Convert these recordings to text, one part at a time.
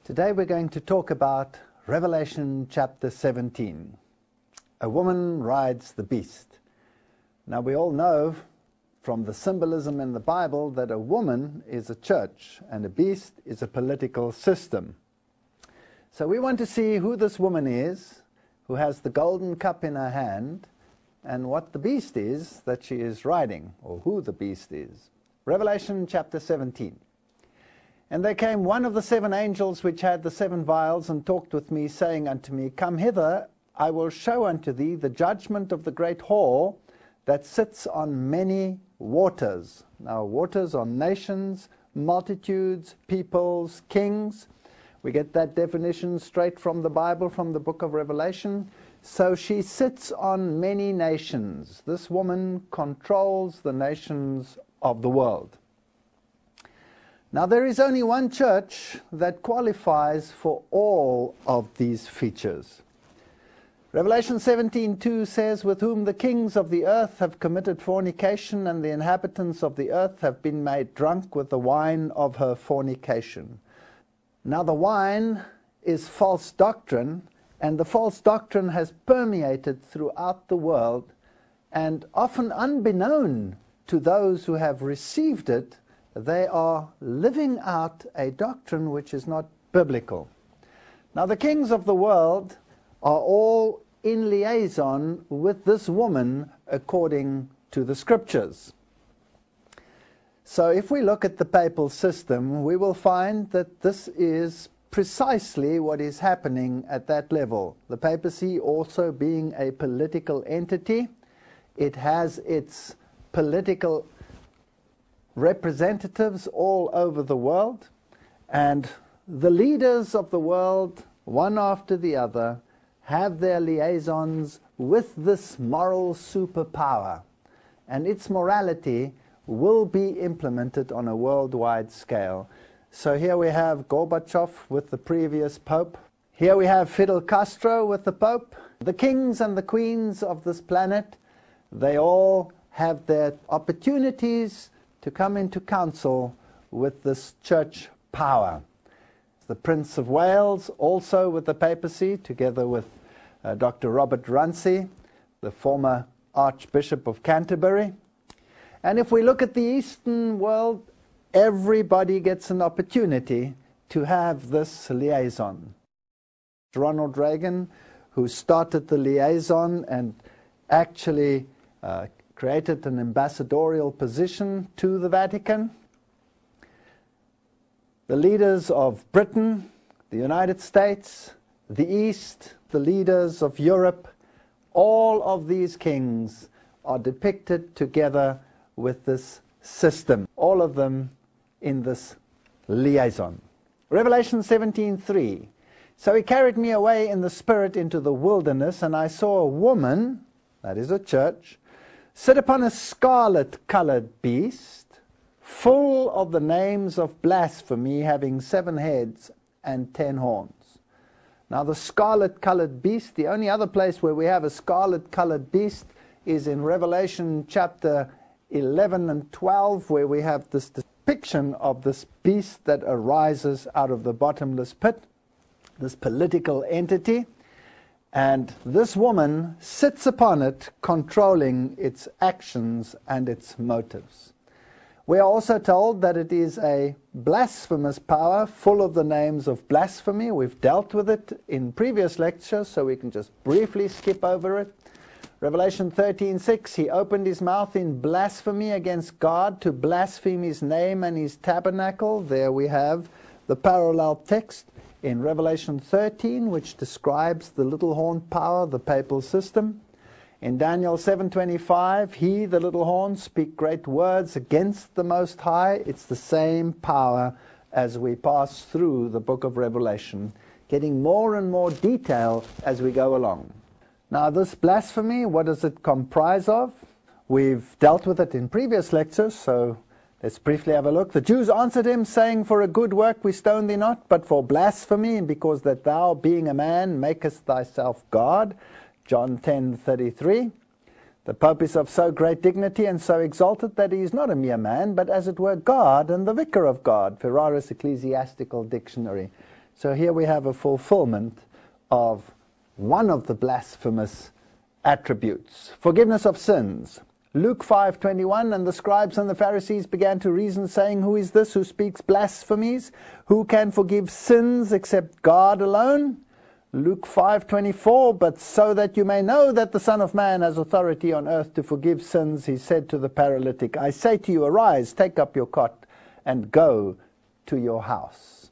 Today we're going to talk about Revelation chapter 17. A woman rides the beast. Now we all know from the symbolism in the Bible that a woman is a church and a beast is a political system. So we want to see who this woman is, who has the golden cup in her hand, and what the beast is that she is riding, or who the beast is. Revelation chapter 17. And there came one of the seven angels which had the seven vials, and talked with me, saying unto me, Come hither, I will show unto thee the judgment of the great whore that sits on many waters. Now waters are nations, multitudes, peoples, kings. We get that definition straight from the Bible, from the book of Revelation. So she sits on many nations. This woman controls the nations of the world. Now there is only one church that qualifies for all of these features. Revelation 17:2 says, With whom the kings of the earth have committed fornication, and the inhabitants of the earth have been made drunk with the wine of her fornication. Now the wine is false doctrine, and the false doctrine has permeated throughout the world, and often unbeknown to those who have received it, they are living out a doctrine which is not biblical. Now the kings of the world are all in liaison with this woman according to the scriptures. So if we look at the papal system, we will find that this is precisely what is happening at that level. The papacy also being a political entity, it has its political representatives all over the world, and the leaders of the world, one after the other, have their liaisons with this moral superpower, and its morality will be implemented on a worldwide scale. So here we have Gorbachev with the previous Pope. Here we have Fidel Castro with the Pope. The kings and the queens of this planet, they all have their opportunities to come into council with this church power. The Prince of Wales also with the papacy, together with Dr. Robert Runcie, the former Archbishop of Canterbury. And if we look at the Eastern world, everybody gets an opportunity to have this liaison. Ronald Reagan, who started the liaison and actually created an ambassadorial position to the Vatican. The leaders of Britain, the United States, the East, the leaders of Europe, all of these kings are depicted together with this system, all of them in this liaison. Revelation 17:3. So he carried me away in the spirit into the wilderness, and I saw a woman, that is a church, sit upon a scarlet-colored beast, full of the names of blasphemy, having 7 heads and 10 horns. Now the scarlet-colored beast, the only other place where we have a scarlet-colored beast is in Revelation chapter 11 and 12, where we have this depiction of this beast that arises out of the bottomless pit, this political entity. And this woman sits upon it, controlling its actions and its motives. We are also told that it is a blasphemous power, full of the names of blasphemy. We've dealt with it in previous lectures, so we can just briefly skip over it. Revelation 13:6, he opened his mouth in blasphemy against God, to blaspheme his name and his tabernacle. There we have the parallel text in Revelation 13, which describes the little horn power, the papal system. In Daniel 7:25, he, the little horn, speak great words against the Most High. It's the same power as we pass through the book of Revelation, getting more and more detail as we go along. Now this blasphemy, what does it comprise of? We've dealt with it in previous lectures, so let's briefly have a look. The Jews answered him, saying, For a good work we stone thee not, but for blasphemy, because that thou, being a man, makest thyself God. John 10:33. The Pope is of so great dignity and so exalted that he is not a mere man, but as it were God and the vicar of God. Ferraris Ecclesiastical Dictionary. So here we have a fulfillment of one of the blasphemous attributes. Forgiveness of sins. Luke 5:21, and the scribes and the Pharisees began to reason, saying, "Who is this who speaks blasphemies? Who can forgive sins except God alone?" Luke 5:24, but so that you may know that the Son of Man has authority on earth to forgive sins, he said to the paralytic, "I say to you, arise, take up your cot, and go to your house."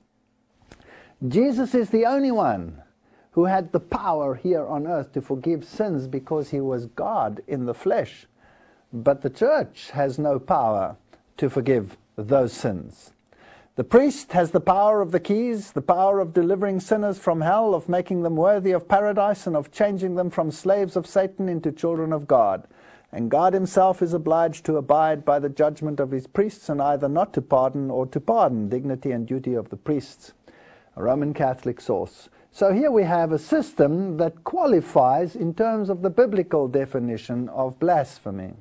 Jesus is the only one who had the power here on earth to forgive sins because he was God in the flesh. But the church has no power to forgive those sins. The priest has the power of the keys, the power of delivering sinners from hell, of making them worthy of paradise, and of changing them from slaves of Satan into children of God. And God himself is obliged to abide by the judgment of his priests, and either not to pardon or to pardon. Dignity and duty of the priests. A Roman Catholic source. So here we have a system that qualifies in terms of the biblical definition of blasphemy.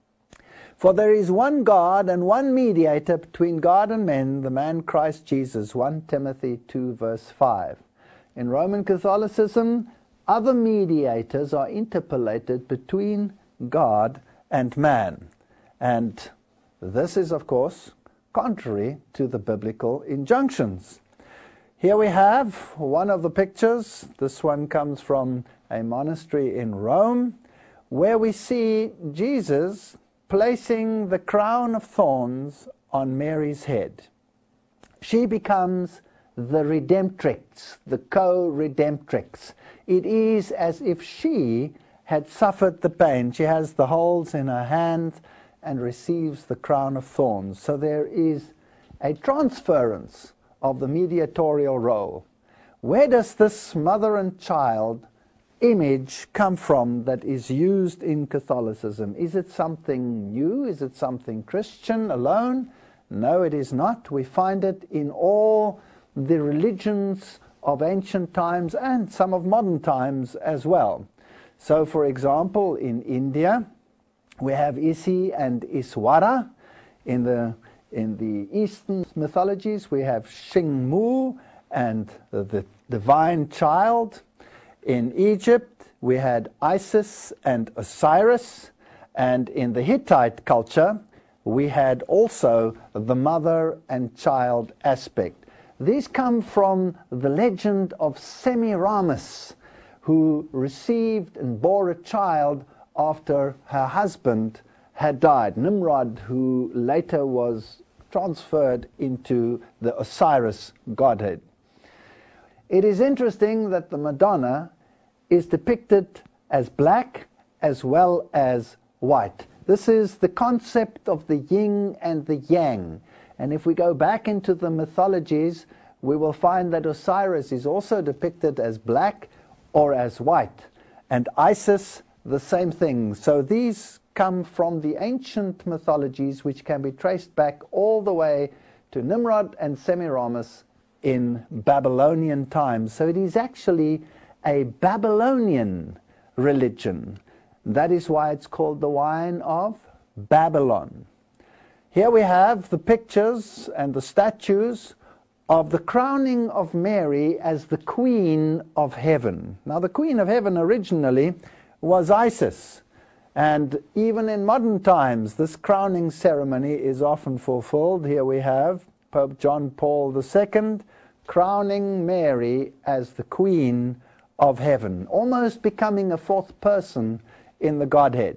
For there is one God and one mediator between God and men, the man Christ Jesus, 1 Timothy 2 verse 5. In Roman Catholicism, other mediators are interpolated between God and man. And this is, of course, contrary to the biblical injunctions. Here we have one of the pictures. This one comes from a monastery in Rome, where we see Jesus placing the crown of thorns on Mary's head. She becomes the redemptrix, the co-redemptrix. It is as if she had suffered the pain. She has the holes in her hand and receives the crown of thorns. So there is a transference of the mediatorial role. Where does this mother and child image come from that is used in Catholicism? Is it something new? Is it something Christian alone? No, it is not. We find it in all the religions of ancient times and some of modern times as well. So, for example, in India, we have Isi and Iswara. In the Eastern mythologies, we have Shingmu and the divine child. In Egypt, we had Isis and Osiris, and in the Hittite culture, we had also the mother and child aspect. These come from the legend of Semiramis, who received and bore a child after her husband had died, Nimrod, who later was transferred into the Osiris godhead. It is interesting that the Madonna is depicted as black as well as white. This is the concept of the yin and the yang. And if we go back into the mythologies, we will find that Osiris is also depicted as black or as white. And Isis, the same thing. So these come from the ancient mythologies, which can be traced back all the way to Nimrod and Semiramis in Babylonian times. So it is actually a Babylonian religion. That is why it's called the wine of Babylon. Here we have the pictures and the statues of the crowning of Mary as the Queen of Heaven. Now, the Queen of Heaven originally was Isis. And even in modern times, this crowning ceremony is often fulfilled. Here we have Pope John Paul II crowning Mary as the Queen of Heaven, almost becoming a fourth person in the Godhead.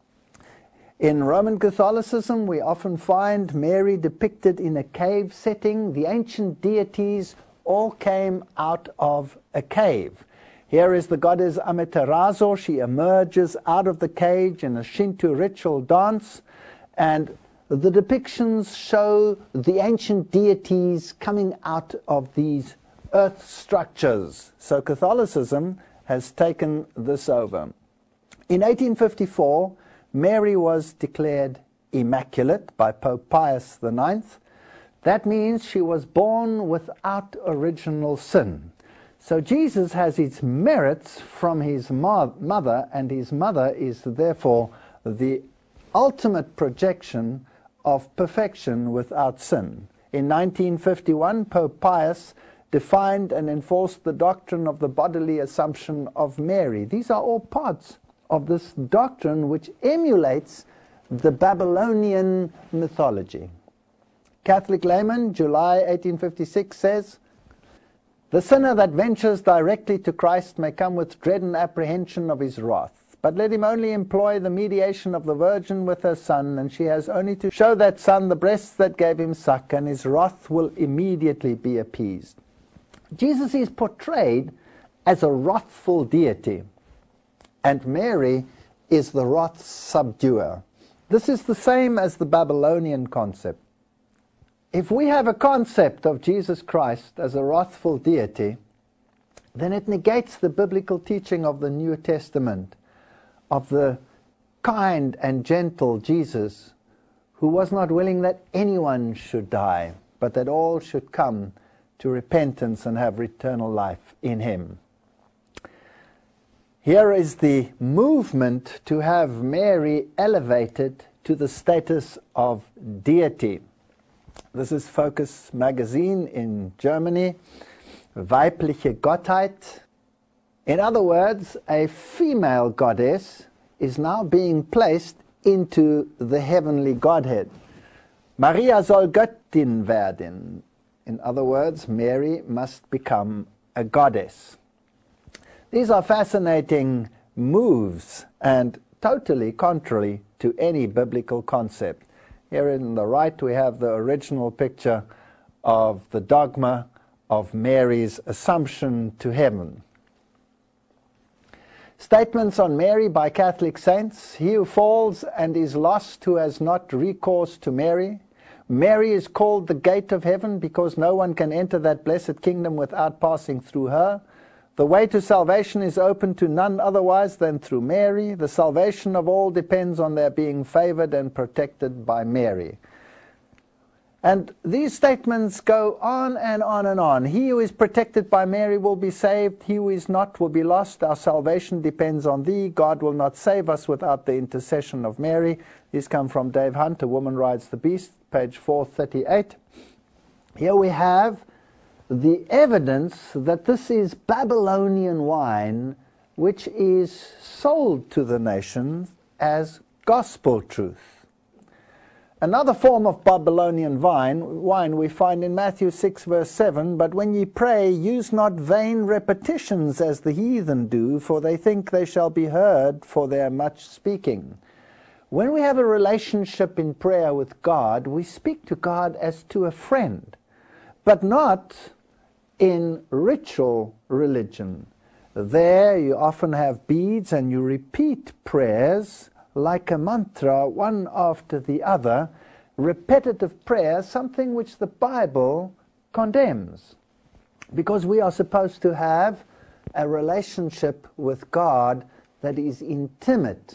In Roman Catholicism, we often find Mary depicted in a cave setting. The ancient deities all came out of a cave. Here is the goddess Amaterasu. She emerges out of the cage in a Shinto ritual dance, and the depictions show the ancient deities coming out of these earth structures. So Catholicism has taken this over. In 1854, Mary was declared immaculate by Pope Pius IX. That means she was born without original sin. So Jesus has his merits from his mother, and his mother is therefore the ultimate projection of perfection without sin. In 1951, Pope Pius defined and enforced the doctrine of the bodily assumption of Mary. These are all parts of this doctrine which emulates the Babylonian mythology. Catholic layman, July 1856, says, "The sinner that ventures directly to Christ may come with dread and apprehension of his wrath. But let him only employ the mediation of the Virgin with her Son, and she has only to show that Son the breasts that gave him suck, and his wrath will immediately be appeased." Jesus is portrayed as a wrathful deity, and Mary is the wrath subduer. This is the same as the Babylonian concept. If we have a concept of Jesus Christ as a wrathful deity, then it negates the biblical teaching of the New Testament, of the kind and gentle Jesus, who was not willing that anyone should die, but that all should come to repentance and have eternal life in him. Here is the movement to have Mary elevated to the status of deity. This is Focus magazine in Germany, Weibliche Gottheit. In other words, a female goddess is now being placed into the heavenly Godhead. Maria soll Göttin werden. In other words, Mary must become a goddess. These are fascinating moves and totally contrary to any biblical concept. Here in the right we have the original picture of the dogma of Mary's assumption to heaven. Statements on Mary by Catholic saints: "He who falls and is lost who has not recourse to Mary. Mary is called the gate of heaven because no one can enter that blessed kingdom without passing through her. The way to salvation is open to none otherwise than through Mary. The salvation of all depends on their being favored and protected by Mary." And these statements go on and on and on. He who is protected by Mary will be saved. He who is not will be lost. Our salvation depends on thee. God will not save us without the intercession of Mary. These come from Dave Hunt, A Woman Rides the Beast, page 438. Here we have the evidence that this is Babylonian wine, which is sold to the nations as gospel truth. Another form of Babylonian wine we find in Matthew 6 verse 7, "But when ye pray, use not vain repetitions as the heathen do, for they think they shall be heard for their much speaking." When we have a relationship in prayer with God, we speak to God as to a friend, but not in ritual religion. There you often have beads and you repeat prayers like a mantra, one after the other, repetitive prayer, something which the Bible condemns. Because we are supposed to have a relationship with God that is intimate.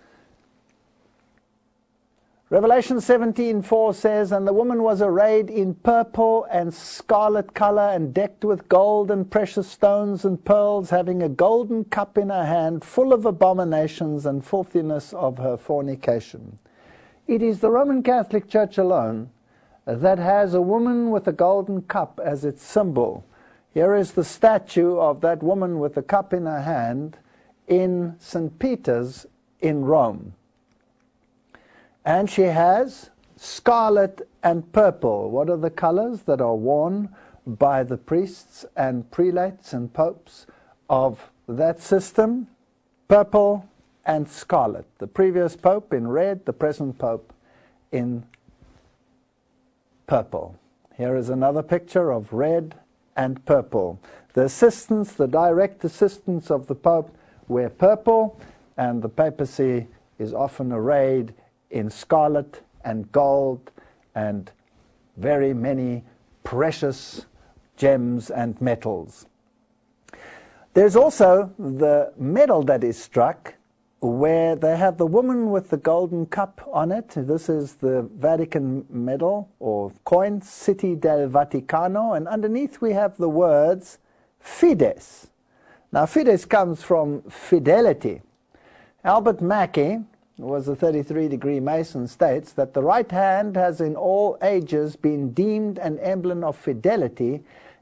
Revelation 17:4 says, "And the woman was arrayed in purple and scarlet color and decked with gold and precious stones and pearls, having a golden cup in her hand, full of abominations and filthiness of her fornication." It is the Roman Catholic Church alone that has a woman with a golden cup as its symbol. Here is the statue of that woman with the cup in her hand in St. Peter's in Rome. And she has scarlet and purple. What are the colors that are worn by the priests and prelates and popes of that system? Purple and scarlet. The previous pope in red, the present pope in purple. Here is another picture of red and purple. The assistants, the direct assistants of the pope wear purple, and the papacy is often arrayed in scarlet and gold and very many precious gems and metals. There's also the medal that is struck where they have the woman with the golden cup on it. This is the Vatican medal or coin, City del Vaticano, and underneath we have the words Fides. Now Fides comes from fidelity. Albert Mackey, who was a 33-degree Mason, states that the right hand has in all ages been deemed an emblem of fidelity,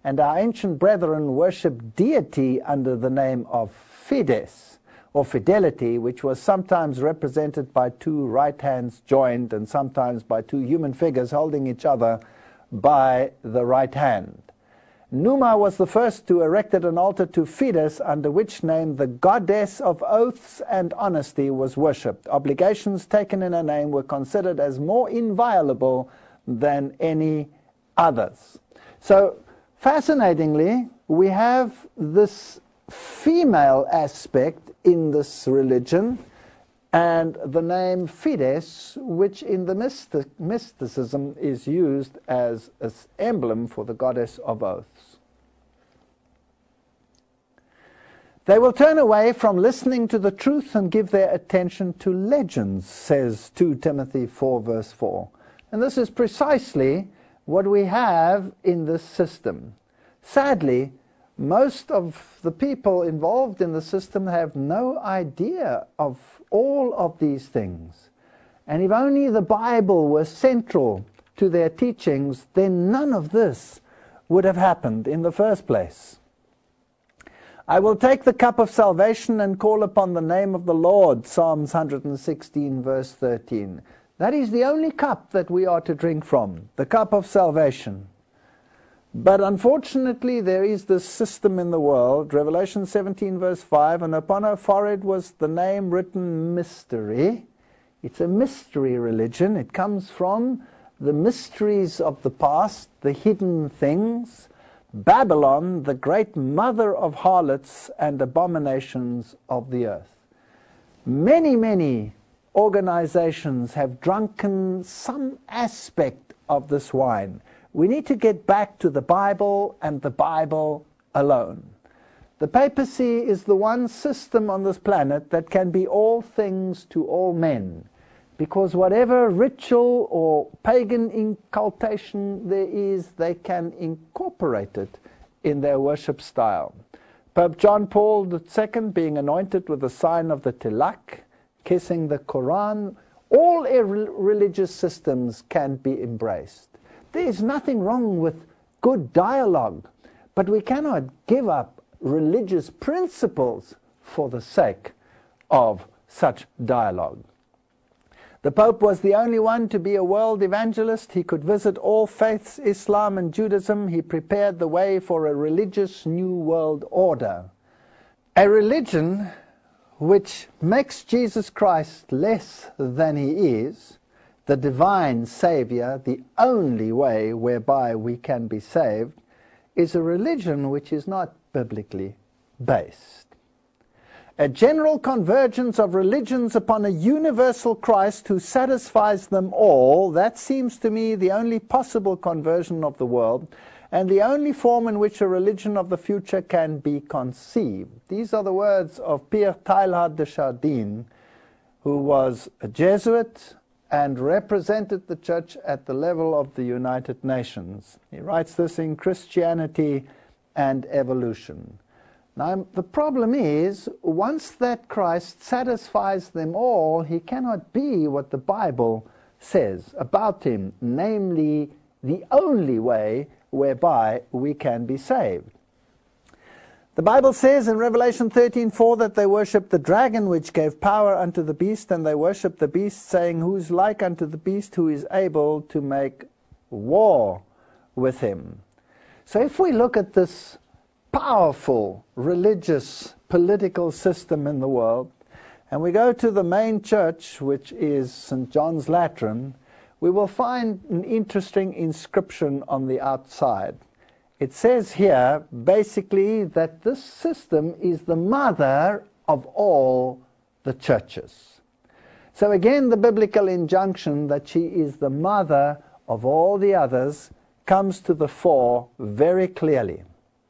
and our ancient brethren worshipped deity under the name of Fides, or fidelity, which was sometimes represented by two right hands joined and sometimes by two human figures holding each other by the right hand. Numa was the first to erect an altar to Fides, under which name the goddess of oaths and honesty was worshipped. Obligations taken in her name were considered as more inviolable than any others. So, fascinatingly, we have this female aspect in this religion, and the name Fides, which in the mysticism is used as an emblem for the goddess of oaths. They will turn away from listening to the truth and give their attention to legends, says 2 Timothy 4 verse 4. And this is precisely what we have in this system. Sadly, most of the people involved in the system have no idea of all of these things. And if only the Bible were central to their teachings, then none of this would have happened in the first place. I will take the cup of salvation and call upon the name of the Lord, Psalms 116 verse 13. That is the only cup that we are to drink from, the cup of salvation. But unfortunately, there is this system in the world, Revelation 17 verse 5, and upon her forehead was the name written mystery. It's a mystery religion. It comes from the mysteries of the past, the hidden things. Babylon, the great mother of harlots and abominations of the earth. Many, many organizations have drunken some aspect of this wine. We need to get back to the Bible and the Bible alone. The papacy is the one system on this planet that can be all things to all men, because whatever ritual or pagan incultation there is, they can incorporate it in their worship style. Pope John Paul II being anointed with the sign of the Tilak, kissing the Quran, all religious systems can be embraced. There is nothing wrong with good dialogue, but we cannot give up religious principles for the sake of such dialogue. The Pope was the only one to be a world evangelist. He could visit all faiths, Islam and Judaism. He prepared the way for a religious new world order. A religion which makes Jesus Christ less than he is, the divine Savior, the only way whereby we can be saved, is a religion which is not biblically based. A general convergence of religions upon a universal Christ who satisfies them all, that seems to me the only possible conversion of the world, and the only form in which a religion of the future can be conceived. These are the words of Pierre Teilhard de Chardin, who was a Jesuit and represented the church at the level of the United Nations. He writes this in Christianity and Evolution. Now, the problem is, once that Christ satisfies them all, he cannot be what the Bible says about him, namely, the only way whereby we can be saved. The Bible says in Revelation 13:4 that they worshipped the dragon which gave power unto the beast, and they worshipped the beast, saying, Who is like unto the beast, who is able to make war with him? So if we look at this powerful religious political system in the world, and we go to the main church, which is St. John's Lateran, we will find an interesting inscription on the outside. It says here, basically, that this system is the mother of all the churches. So again, the biblical injunction that she is the mother of all the others comes to the fore very clearly.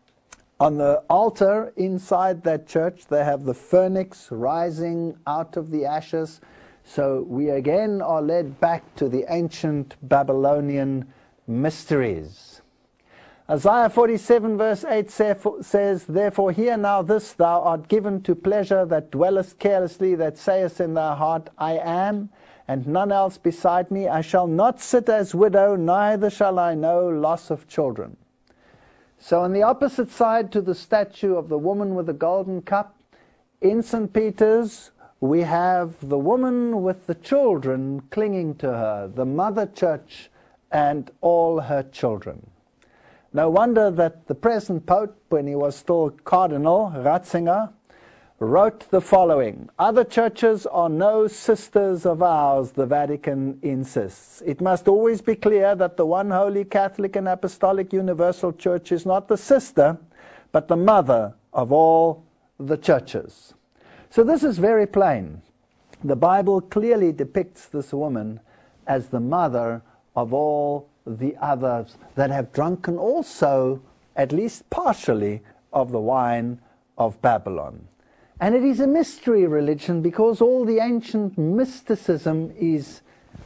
On the altar inside that church, they have the phoenix rising out of the ashes. So we again are led back to the ancient Babylonian mysteries. Isaiah 47 verse 8 says, Therefore hear now this, thou art given to pleasure that dwellest carelessly, that sayest in thy heart, I am, and none else beside me. I shall not sit as widow, neither shall I know loss of children. So on the opposite side to the statue of the woman with the golden cup, in St. Peter's, we have the woman with the children clinging to her, the Mother Church and all her children. No wonder that the present Pope, when he was still Cardinal, Ratzinger, wrote the following: "Other churches are no sisters of ours, the Vatican insists. It must always be clear that the one holy Catholic and Apostolic Universal Church is not the sister, but the mother of all the churches." So this is very plain. The Bible clearly depicts this woman as the mother of all the others that have drunken also, at least partially, of the wine of Babylon. And it is a mystery religion because all the ancient mysticism is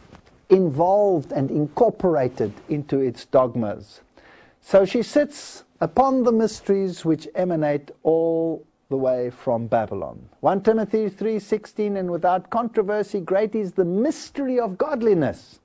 involved and incorporated into its dogmas. So she sits upon the mysteries which emanate all the way from Babylon. 1 Timothy 3:16, "And without controversy great is the mystery of godliness.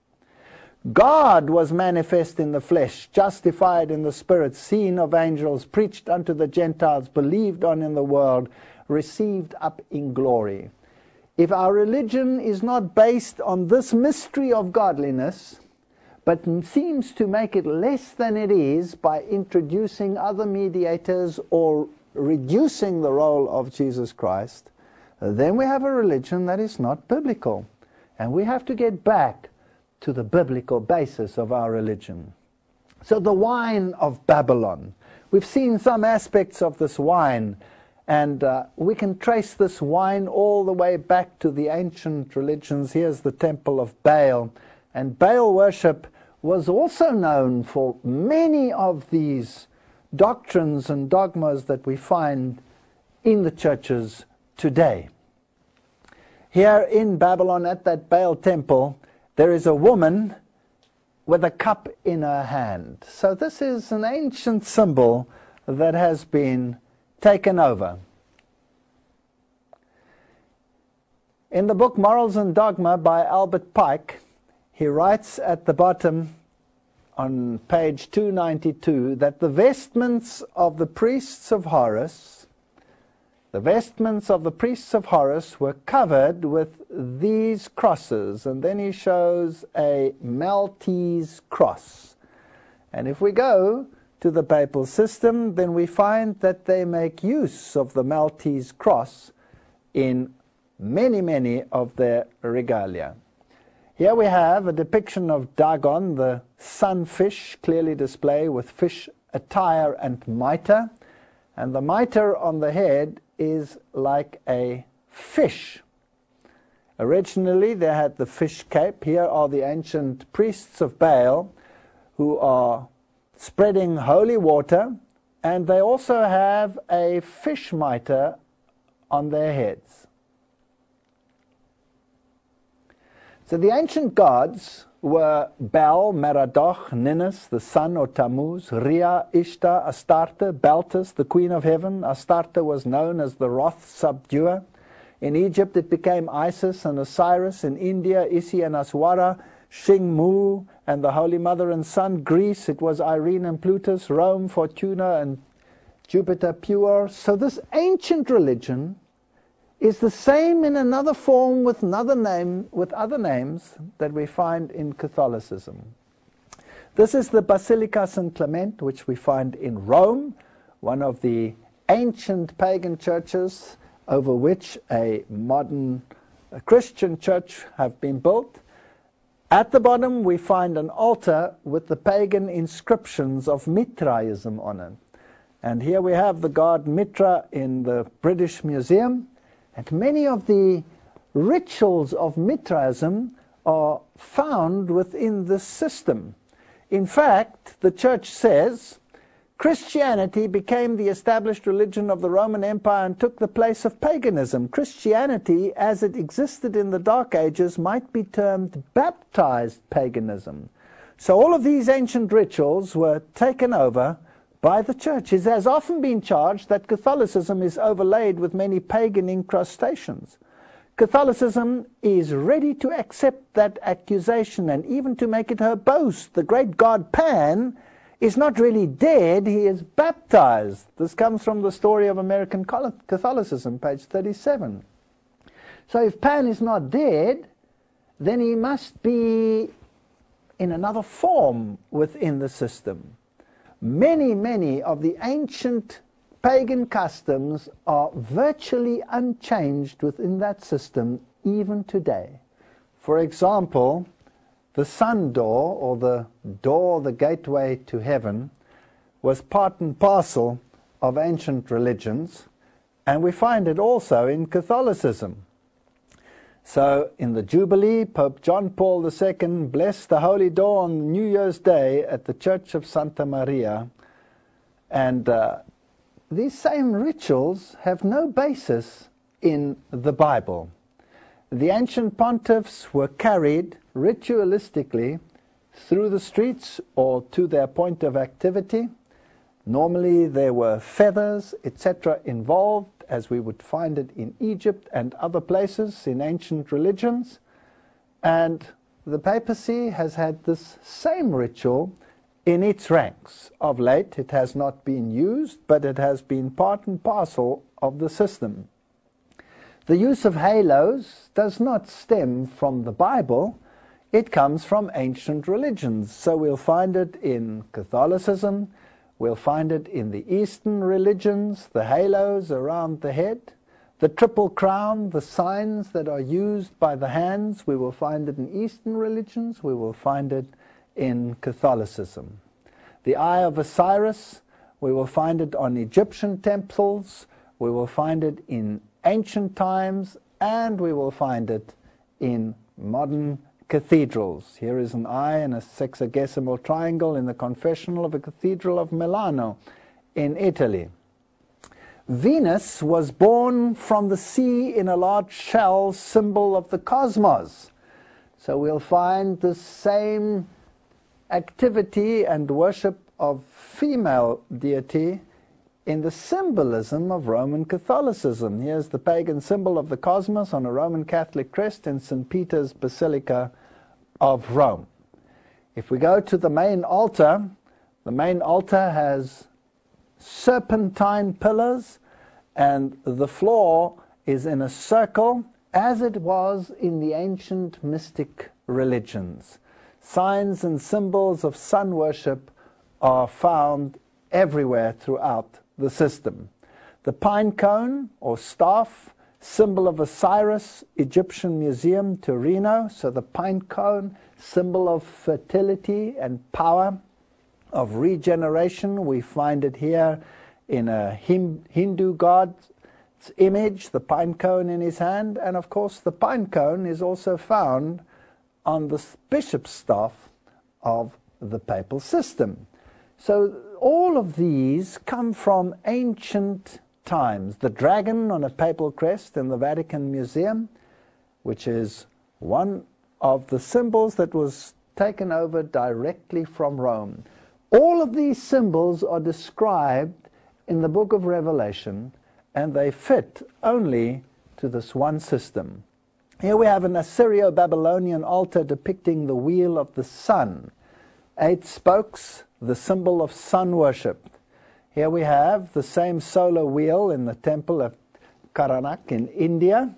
God was manifest in the flesh, justified in the spirit, seen of angels, preached unto the Gentiles, believed on in the world, received up in glory." If our religion is not based on this mystery of godliness, but seems to make it less than it is by introducing other mediators or reducing the role of Jesus Christ, then we have a religion that is not biblical. And we have to get back to the biblical basis of our religion. So the wine of Babylon. We've seen some aspects of this wine, and we can trace this wine all the way back to the ancient religions. Here's the temple of Baal. And Baal worship was also known for many of these doctrines and dogmas that we find in the churches today. Here in Babylon at that Baal temple, there is a woman with a cup in her hand. So this is an ancient symbol that has been taken over. In the book Morals and Dogma by Albert Pike, he writes at the bottom on page 292 that the vestments of the priests of Horus, were covered with these crosses. And then he shows a Maltese cross. And if we go to the papal system, then we find that they make use of the Maltese cross in many of their regalia. Here we have a depiction of Dagon, the sunfish, clearly displayed with fish attire and mitre. And the mitre on the head is like a fish. Originally they had the fish cape. Here are the ancient priests of Baal who are spreading holy water, and they also have a fish mitre on their heads. So the ancient gods were Baal, Merodach, Ninus, the sun or Tammuz, Rhea, Ishtar, Astarte, Baltus, the queen of heaven. Astarte was known as the wrath subduer. In Egypt it became Isis and Osiris. In India, Isi and Aswara, Shing-Mu and the Holy Mother and Son. Greece, it was Irene and Plutus. Rome, Fortuna and Jupiter Pure. So this ancient religion is the same in another form with other names that we find in Catholicism. This is the Basilica St. Clement, which we find in Rome, one of the ancient pagan churches over which a modern Christian church have been built. At the bottom we find an altar with the pagan inscriptions of Mithraism on it. And here we have the god Mithra in the British Museum. And many of the rituals of Mithraism are found within this system. In fact, the church says, Christianity became the established religion of the Roman Empire and took the place of paganism. Christianity, as it existed in the Dark Ages, might be termed baptized paganism. So all of these ancient rituals were taken over by the church. It has often been charged that Catholicism is overlaid with many pagan incrustations. Catholicism is ready to accept that accusation and even to make it her boast. The great god Pan is not really dead, he is baptized. This comes from the Story of American Catholicism, page 37. So if Pan is not dead, then he must be in another form within the system. Many of the ancient pagan customs are virtually unchanged within that system even today. For example, the sun door, or the gateway to heaven, was part and parcel of ancient religions, and we find it also in Catholicism. So in the Jubilee, Pope John Paul II blessed the Holy Door on New Year's Day at the Church of Santa Maria, and these same rituals have no basis in the Bible. The ancient pontiffs were carried ritualistically through the streets or to their point of activity. Normally there were feathers, etc. involved, as we would find it in Egypt and other places in ancient religions. And the papacy has had this same ritual in its ranks. Of late it has not been used, but it has been part and parcel of the system. The use of halos does not stem from the Bible, it comes from ancient religions. So we'll find it in Catholicism, we'll find it in the Eastern religions, the halos around the head, the triple crown, the signs that are used by the hands, we will find it in Eastern religions, we will find it in Catholicism. The Eye of Osiris, we will find it on Egyptian temples, we will find it in ancient times, and we will find it in modern cathedrals. Here is an eye and a sexagesimal triangle in the confessional of a cathedral of Milano in Italy. Venus was born from the sea in a large shell, symbol of the cosmos. So we'll find the same activity and worship of female deity in the symbolism of Roman Catholicism. Here's the pagan symbol of the cosmos on a Roman Catholic crest in St. Peter's Basilica of Rome. If we go to the main altar has serpentine pillars, and the floor is in a circle, as it was in the ancient mystic religions. Signs and symbols of sun worship are found everywhere throughout the system. The pine cone or staff, symbol of Osiris, Egyptian Museum, Torino. So the pine cone, symbol of fertility and power, of regeneration. We find it here in a Hindu god's image, the pine cone in his hand. And of course the pine cone is also found on the bishop's staff of the papal system. So all of these come from ancient times. The dragon on a papal crest in the Vatican Museum, which is one of the symbols that was taken over directly from Rome. All of these symbols are described in the book of Revelation, and they fit only to this one system. Here we have an Assyrio-Babylonian altar depicting the wheel of the sun. 8 spokes, the symbol of sun worship. Here we have the same solar wheel in the temple of Karnak in India.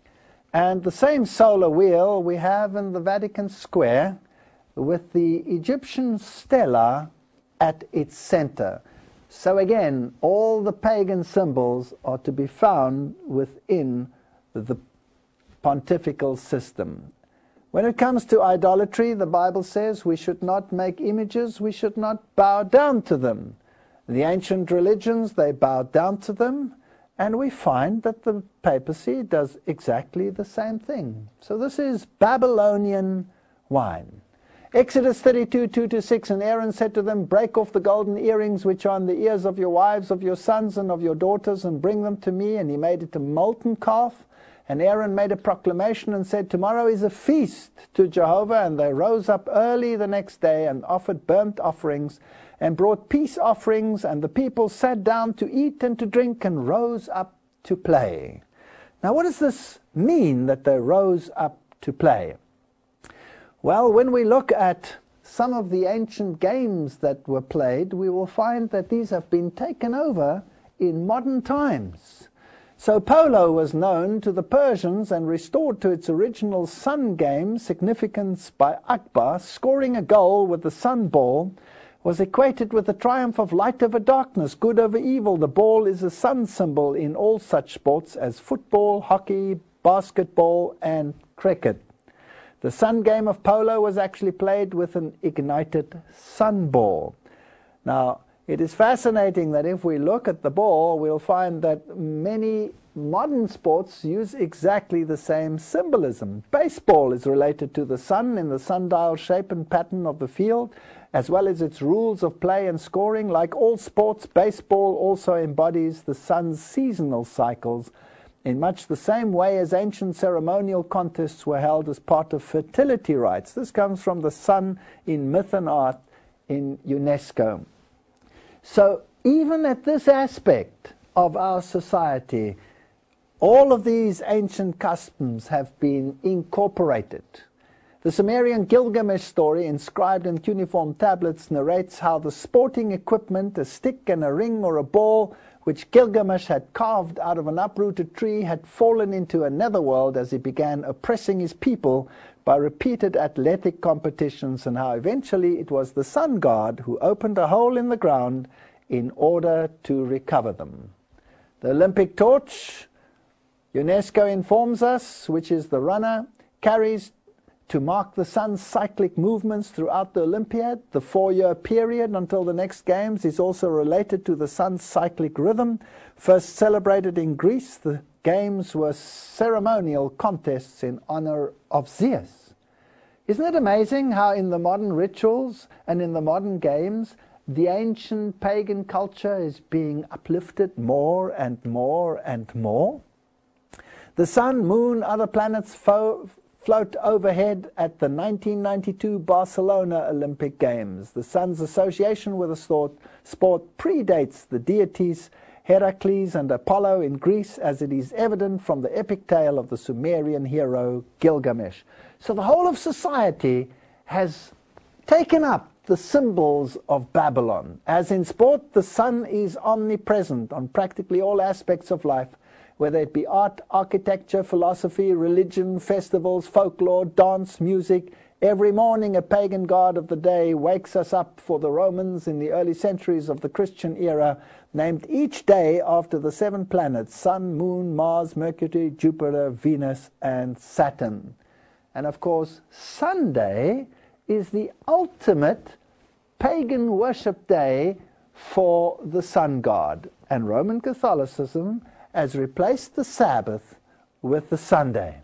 And the same solar wheel we have in the Vatican Square with the Egyptian stela at its center. So again, all the pagan symbols are to be found within the pontifical system. When it comes to idolatry, the Bible says we should not make images, we should not bow down to them. The ancient religions, they bowed down to them, and we find that the papacy does exactly the same thing. So this is Babylonian wine. Exodus 32, 2-6, and Aaron said to them, break off the golden earrings which are on the ears of your wives, of your sons, and of your daughters, and bring them to me. And he made it a molten calf. And Aaron made a proclamation and said, tomorrow is a feast to Jehovah. And they rose up early the next day and offered burnt offerings and brought peace offerings. And the people sat down to eat and to drink and rose up to play. Now what does this mean, that they rose up to play? Well, when we look at some of the ancient games that were played, we will find that these have been taken over in modern times. So polo was known to the Persians and restored to its original sun game significance by Akbar. Scoring a goal with the sun ball was equated with the triumph of light over darkness, good over evil. The ball is a sun symbol in all such sports as football, hockey, basketball, and cricket. The sun game of polo was actually played with an ignited sun ball. Now, it is fascinating that if we look at the ball, we'll find that many modern sports use exactly the same symbolism. Baseball is related to the sun in the sundial shape and pattern of the field, as well as its rules of play and scoring. Like all sports, baseball also embodies the sun's seasonal cycles in much the same way as ancient ceremonial contests were held as part of fertility rites. This comes from the sun in myth and art in UNESCO. So even at this aspect of our society, all of these ancient customs have been incorporated. The Sumerian Gilgamesh story, inscribed in cuneiform tablets, narrates how the sporting equipment, a stick and a ring or a ball, which Gilgamesh had carved out of an uprooted tree, had fallen into a netherworld as he began oppressing his people by repeated athletic competitions, and how eventually it was the sun god who opened a hole in the ground in order to recover them. The Olympic torch, UNESCO informs us, which is the runner, carries to mark the sun's cyclic movements throughout the Olympiad. The 4-year period until the next games is also related to the sun's cyclic rhythm. First celebrated in Greece, the games were ceremonial contests in honor of Zeus. Isn't it amazing how in the modern rituals and in the modern games, the ancient pagan culture is being uplifted more and more and more? The sun, moon, other planets float overhead at the 1992 Barcelona Olympic Games. The sun's association with the sport predates the deities Heracles and Apollo in Greece, as it is evident from the epic tale of the Sumerian hero Gilgamesh. So the whole of society has taken up the symbols of Babylon. As in sport, the sun is omnipresent on practically all aspects of life, whether it be art, architecture, philosophy, religion, festivals, folklore, dance, music. Every morning a pagan god of the day wakes us up. For the Romans in the early centuries of the Christian era named each day after the 7 planets: Sun, Moon, Mars, Mercury, Jupiter, Venus, and Saturn. And of course, Sunday is the ultimate pagan worship day for the sun god. And Roman Catholicism has replaced the Sabbath with the Sunday.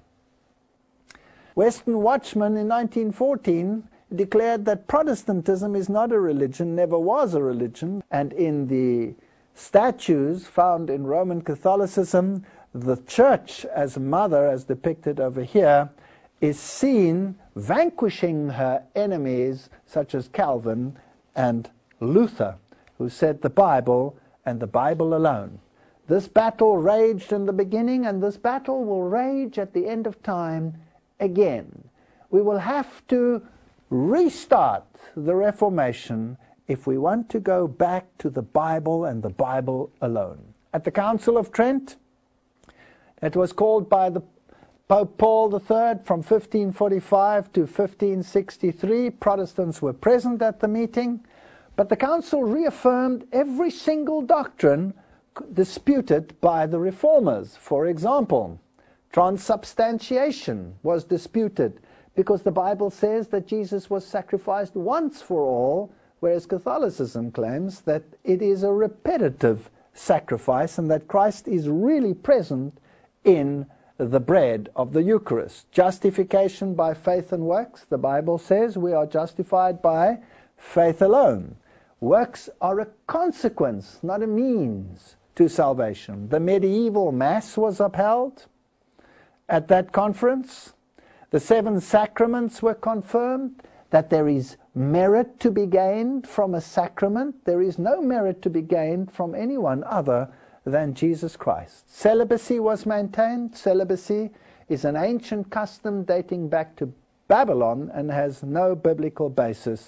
Western Watchman in 1914 declared that Protestantism is not a religion, never was a religion, and in the statues found in Roman Catholicism, the church as mother, as depicted over here, is seen vanquishing her enemies such as Calvin and Luther, who said the Bible and the Bible alone. This battle raged in the beginning, and this battle will rage at the end of time again. We will have to restart the Reformation if we want to go back to the Bible and the Bible alone. At the Council of Trent, it was called by the Pope Paul III from 1545 to 1563. Protestants were present at the meeting, but the council reaffirmed every single doctrine disputed by the reformers. For example, transubstantiation was disputed because the Bible says that Jesus was sacrificed once for all, whereas Catholicism claims that it is a repetitive sacrifice and that Christ is really present in the bread of the Eucharist. Justification by faith and works. The Bible says we are justified by faith alone. Works are a consequence, not a means to salvation. The medieval Mass was upheld at that conference. The 7 sacraments were confirmed, that there is merit to be gained from a sacrament. There is no merit to be gained from anyone other than Jesus Christ. Celibacy was maintained. Celibacy is an ancient custom dating back to Babylon and has no biblical basis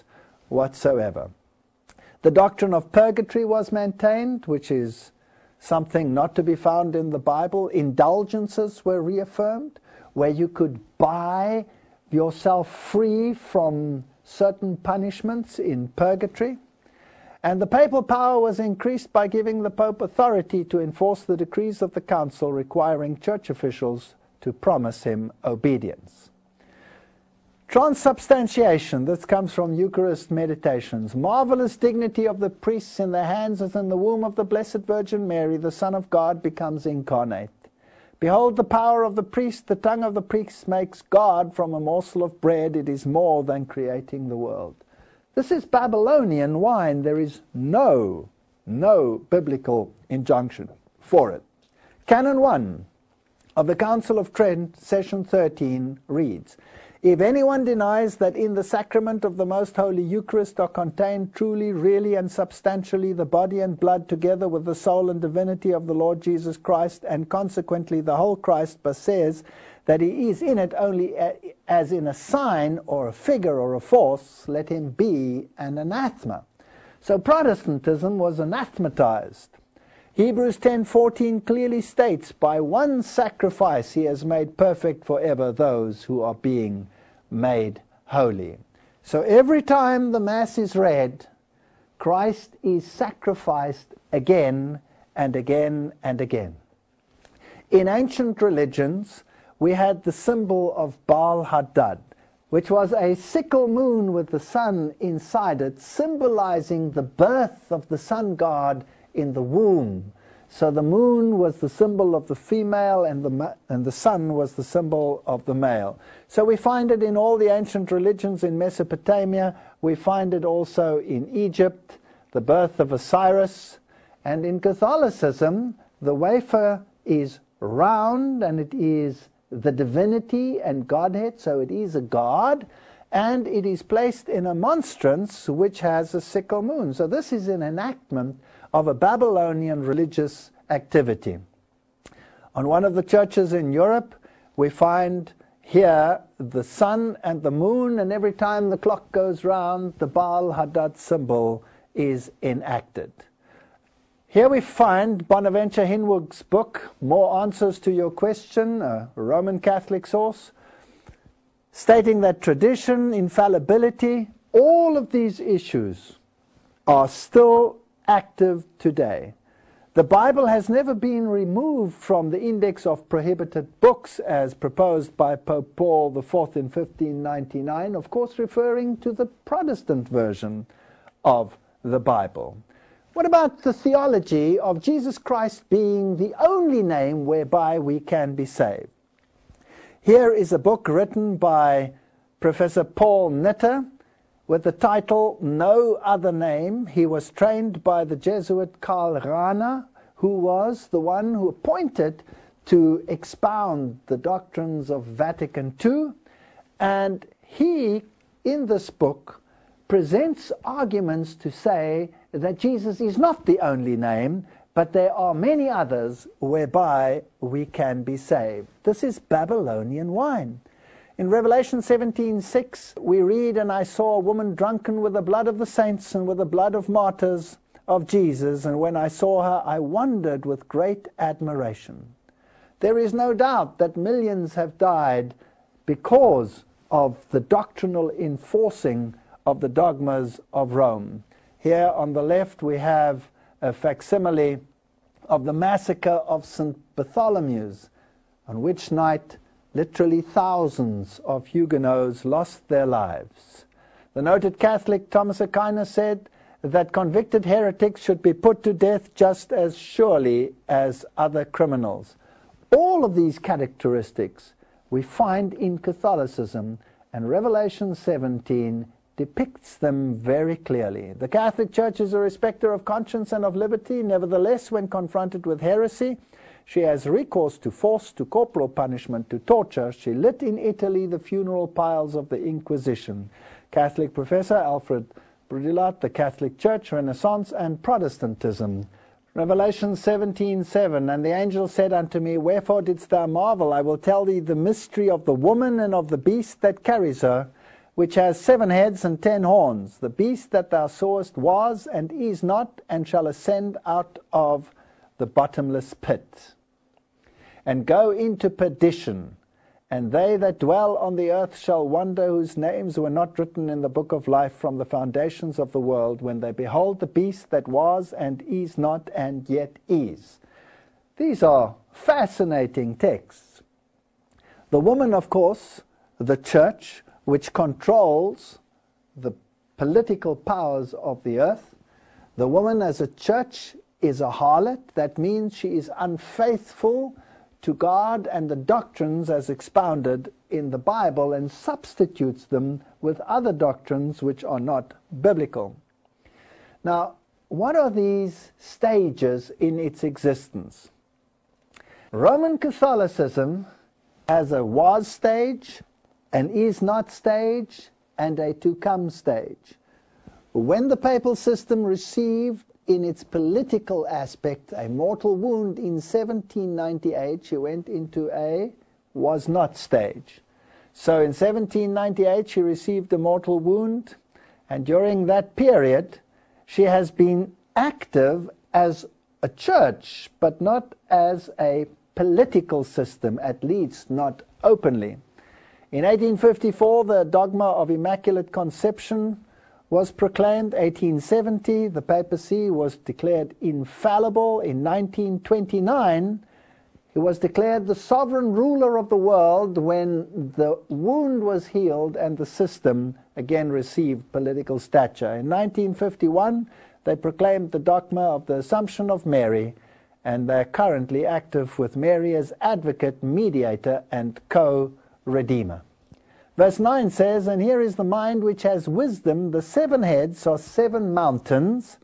whatsoever. The doctrine of purgatory was maintained, which is something not to be found in the Bible. Indulgences were reaffirmed, where you could buy yourself free from certain punishments in purgatory. And the papal power was increased by giving the Pope authority to enforce the decrees of the Council, requiring church officials to promise him obedience. Transubstantiation, this comes from Eucharist meditations. Marvelous dignity of the priests in their hands as in the womb of the Blessed Virgin Mary, the Son of God becomes incarnate. Behold the power of the priest, the tongue of the priest makes God from a morsel of bread. It is more than creating the world. This is Babylonian wine. There is no biblical injunction for it. Canon 1 of the Council of Trent, Session 13, reads, if anyone denies that in the sacrament of the Most Holy Eucharist are contained truly, really, and substantially the body and blood together with the soul and divinity of the Lord Jesus Christ, and consequently the whole Christ, but says that he is in it only as in a sign or a figure or a force, let him be an anathema. So Protestantism was anathematized. Hebrews 10:14 clearly states, by one sacrifice he has made perfect forever those who are being made holy. So every time the Mass is read, Christ is sacrificed again and again and again. In ancient religions, we had the symbol of Baal Hadad, which was a sickle moon with the sun inside it, symbolizing the birth of the sun god in the womb. So the moon was the symbol of the female, and the sun was the symbol of the male. So we find it in all the ancient religions in Mesopotamia. We find it also in Egypt, the birth of Osiris. And in Catholicism, the wafer is round, and it is the divinity and Godhead, so it is a god, and it is placed in a monstrance which has a sickle moon. So this is an enactment of a Babylonian religious activity. On one of the churches in Europe, we find here the sun and the moon, and every time the clock goes round, the Baal Hadad symbol is enacted. Here we find Bonaventure Hinwig's book, More Answers to Your Question, a Roman Catholic source, stating that tradition, infallibility, all of these issues are still active today. The Bible has never been removed from the index of prohibited books as proposed by Pope Paul IV in 1599, of course referring to the Protestant version of the Bible. What about the theology of Jesus Christ being the only name whereby we can be saved? Here is a book written by Professor Paul Nitter with the title No Other Name. He was trained by the Jesuit Karl Rahner, who was the one who appointed to expound the doctrines of Vatican II. And he, in this book, presents arguments to say that Jesus is not the only name, but there are many others whereby we can be saved. This is Babylonian wine. In Revelation 17:6, we read, and I saw a woman drunken with the blood of the saints and with the blood of martyrs of Jesus, and when I saw her, I wondered with great admiration. There is no doubt that millions have died because of the doctrinal enforcing of the dogmas of Rome. Here on the left we have a facsimile of the massacre of St. Bartholomew's, on which night literally thousands of Huguenots lost their lives. The noted Catholic Thomas Aquinas said that convicted heretics should be put to death just as surely as other criminals. All of these characteristics we find in Catholicism, and Revelation 17 depicts them very clearly. The Catholic Church is a respecter of conscience and of liberty. Nevertheless, when confronted with heresy, she has recourse to force, to corporal punishment, to torture. She lit in Italy the funeral piles of the Inquisition. Catholic professor Alfred Brudilat, The Catholic Church, Renaissance and Protestantism. Revelation 17:7, and the angel said unto me, Wherefore didst thou marvel? I will tell thee the mystery of the woman and of the beast that carries her, which has 7 heads and 10 horns. The beast that thou sawest was and is not, and shall ascend out of the bottomless pit, and go into perdition. And they that dwell on the earth shall wonder, whose names were not written in the book of life from the foundations of the world, when they behold the beast that was and is not and yet is. These are fascinating texts. The woman, of course, the church, which controls the political powers of the earth. The woman as a church is a harlot. That means she is unfaithful to God and the doctrines as expounded in the Bible, and substitutes them with other doctrines which are not biblical. Now, what are these stages in its existence? Roman Catholicism has a was stage, an is not stage, and a to come stage. When the papal system received in its political aspect a mortal wound in 1798, she went into a was not stage. So in 1798 she received a mortal wound, and during that period she has been active as a church, but not as a political system, at least not openly. In 1854 the dogma of Immaculate Conception was proclaimed. 1870 the papacy was declared infallible. In 1929 he was declared the sovereign ruler of the world, when the wound was healed and the system again received political stature. In 1951 they proclaimed the dogma of the Assumption of Mary, and they're currently active with Mary as advocate, mediator, and co-redeemer. Verse 9 says, and here is the mind which has wisdom. The 7 heads are 7 mountains,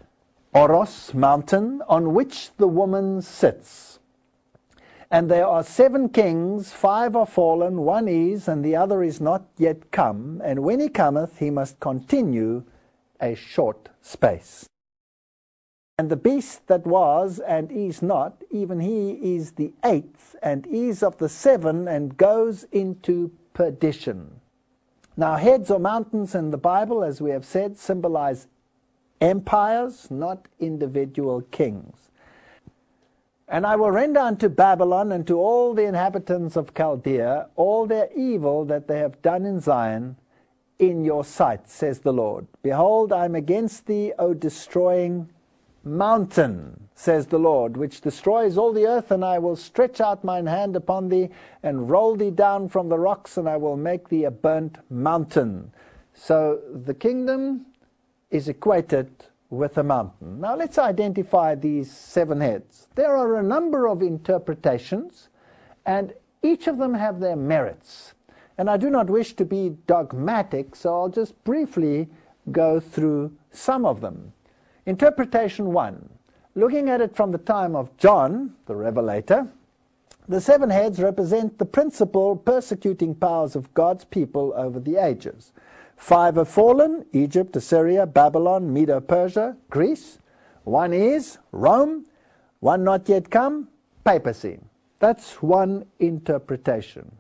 Oros mountain, on which the woman sits. And there are 7 kings, 5 are fallen, 1 is, and the other is not yet come. And when he cometh, he must continue a short space. And the beast that was and is not, even he is the 8th, and is of the 7, and goes into perdition. Now, heads or mountains in the Bible, as we have said, symbolize empires, not individual kings. And I will render unto Babylon and to all the inhabitants of Chaldea all their evil that they have done in Zion in your sight, says the Lord. Behold, I am against thee, O destroying mountain, says the Lord, which destroys all the earth, and I will stretch out mine hand upon thee, and roll thee down from the rocks, and I will make thee a burnt mountain. So the kingdom is equated with a mountain. Now let's identify these 7 heads. There are a number of interpretations, and each of them have their merits. And I do not wish to be dogmatic, so I'll just briefly go through some of them. Interpretation 1. Looking at it from the time of John, the Revelator, the 7 heads represent the principal persecuting powers of God's people over the ages. 5 have fallen: Egypt, Assyria, Babylon, Medo-Persia, Greece. 1 is Rome. 1 not yet come, papacy. That's one interpretation.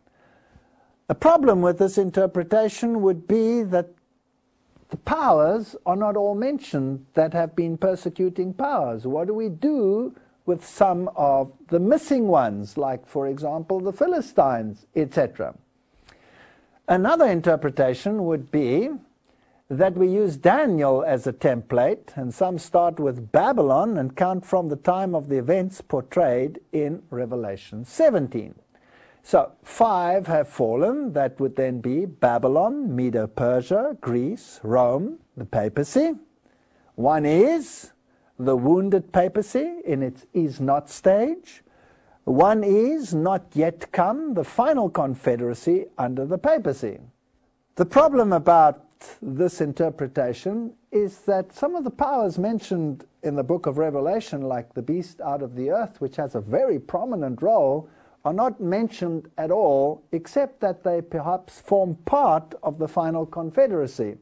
A problem with this interpretation would be that the powers are not all mentioned that have been persecuting powers. What do we do with some of the missing ones, like, for example, the Philistines, etc.? Another interpretation would be that we use Daniel as a template, and some start with Babylon and count from the time of the events portrayed in Revelation 17. So 5 have fallen. That would then be Babylon, Medo-Persia, Greece, Rome, the papacy. 1 is the wounded papacy in its is not stage. 1 is not yet come, the final confederacy under the papacy. The problem about this interpretation is that some of the powers mentioned in the book of Revelation, like the beast out of the earth, which has a very prominent role, are not mentioned at all, except that they perhaps form part of the final confederacy.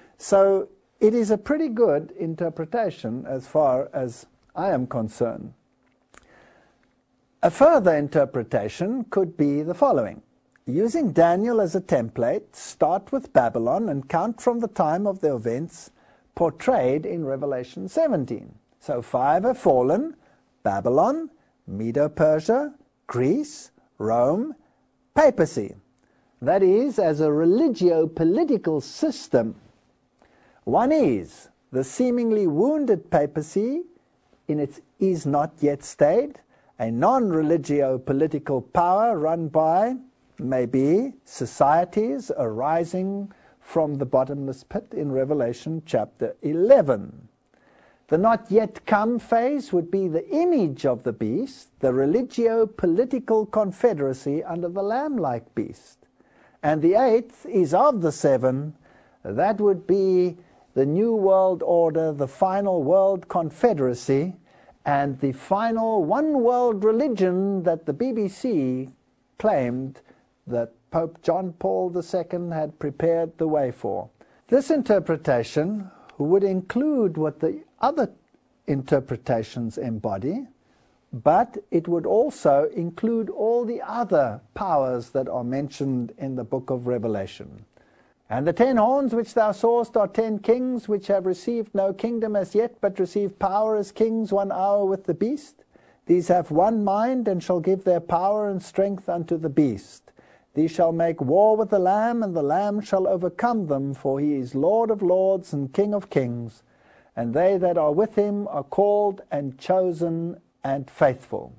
So it is a pretty good interpretation as far as I am concerned. A further interpretation could be the following. using Daniel as a template, start with Babylon and count from the time of the events portrayed in Revelation 17. So 5 have fallen: Babylon, Medo-Persia, Greece, Rome, papacy. That is, as a religio-political system. One is the seemingly wounded papacy in its is not yet state, a non-religio-political power run by, maybe, societies arising from the bottomless pit in Revelation chapter 11. The not yet come phase would be the image of the beast, the religio-political confederacy under the lamb-like beast. And the 8th is of the 7, that would be the New World Order, the final world confederacy, and the final one world religion that the BBC claimed that Pope John Paul II had prepared the way for. This interpretation would include what the other interpretations embody, but it would also include all the other powers that are mentioned in the book of Revelation. And the 10 horns which thou sawest are 10 kings, which have received no kingdom as yet, but receive power as kings 1 hour with the beast. These have one mind, and shall give their power and strength unto the beast. These shall make war with the Lamb, and the Lamb shall overcome them, for he is Lord of lords and King of kings. And they that are with him are called and chosen and faithful.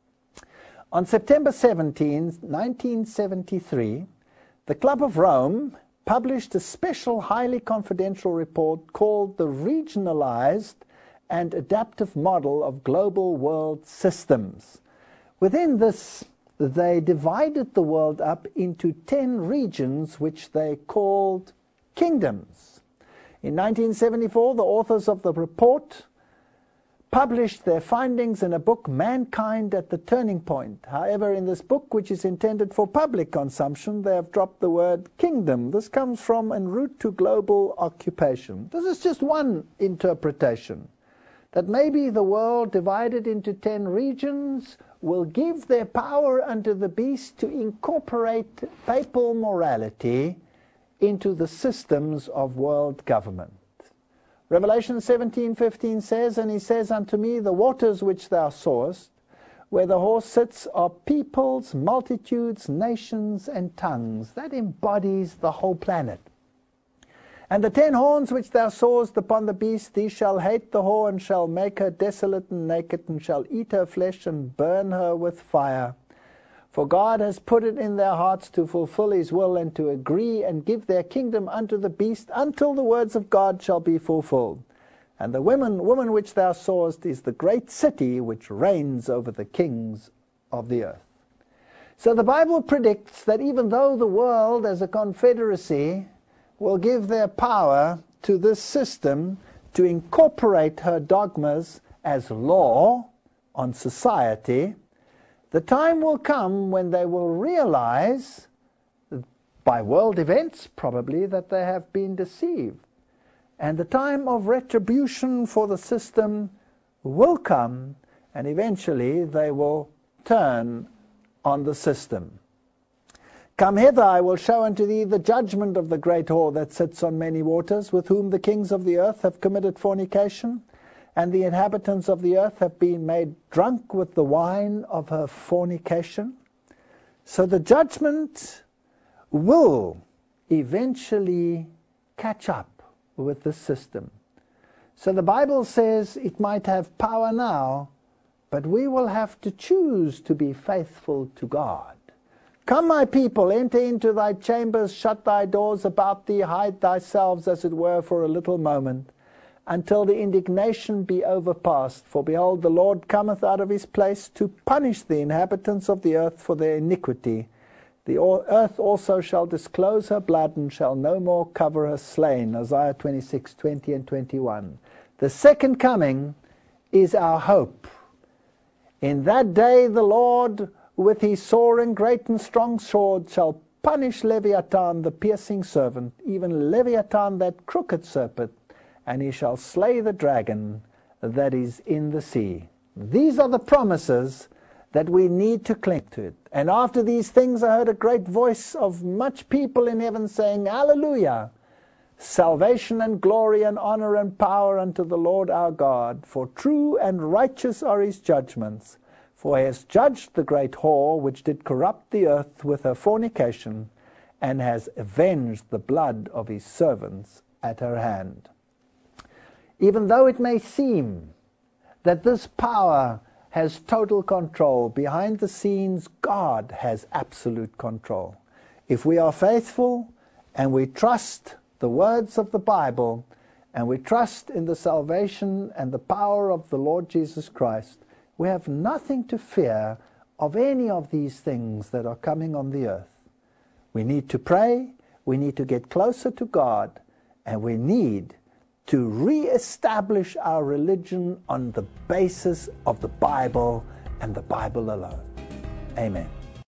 On September 17, 1973, the Club of Rome published a special highly confidential report called the Regionalized and Adaptive Model of Global World Systems. Within this, they divided the world up into 10 regions which they called kingdoms. In 1974, the authors of the report published their findings in a book, Mankind at the Turning Point. However, in this book, which is intended for public consumption, they have dropped the word kingdom. This comes from En route to global occupation. This is just one interpretation, that maybe the world divided into 10 regions will give their power unto the beast to incorporate papal morality into the systems of world government. Revelation 17:15 says, And he says unto me, The waters which thou sawest, where the horse sits, are peoples, multitudes, nations, and tongues. That embodies the whole planet. And the 10 horns which thou sawest upon the beast, these shall hate the whore, and shall make her desolate and naked, and shall eat her flesh, and burn her with fire. For God has put it in their hearts to fulfill his will, and to agree and give their kingdom unto the beast, until the words of God shall be fulfilled. And the woman which thou sawest is the great city which reigns over the kings of the earth. So the Bible predicts that even though the world as a confederacy will give their power to this system to incorporate her dogmas as law on society, the time will come when they will realize, by world events probably, that they have been deceived. And the time of retribution for the system will come, and eventually they will turn on the system. Come hither, I will show unto thee the judgment of the great whore that sits on many waters, with whom the kings of the earth have committed fornication, and the inhabitants of the earth have been made drunk with the wine of her fornication. So the judgment will eventually catch up with the system. So the Bible says it might have power now, but we will have to choose to be faithful to God. Come, my people, enter into thy chambers, shut thy doors about thee, hide thyselves, as it were, for a little moment, until the indignation be overpast. For behold, the Lord cometh out of his place to punish the inhabitants of the earth for their iniquity. The earth also shall disclose her blood, and shall no more cover her slain. Isaiah 26:20 and 21. The second coming is our hope. In that day the Lord with his soaring great and strong sword shall punish Leviathan the piercing serpent, even Leviathan that crooked serpent, and he shall slay the dragon that is in the sea. These are the promises that we need to cling to it. And after these things I heard a great voice of much people in heaven saying, Hallelujah! Salvation and glory and honor and power unto the Lord our God, for true and righteous are his judgments. For he has judged the great whore which did corrupt the earth with her fornication, and has avenged the blood of his servants at her hand. Even though it may seem that this power has total control, behind the scenes God has absolute control. If we are faithful and we trust the words of the Bible, and we trust in the salvation and the power of the Lord Jesus Christ, we have nothing to fear of any of these things that are coming on the earth. We need to pray, we need to get closer to God, and we need to re-establish our religion on the basis of the Bible and the Bible alone. Amen.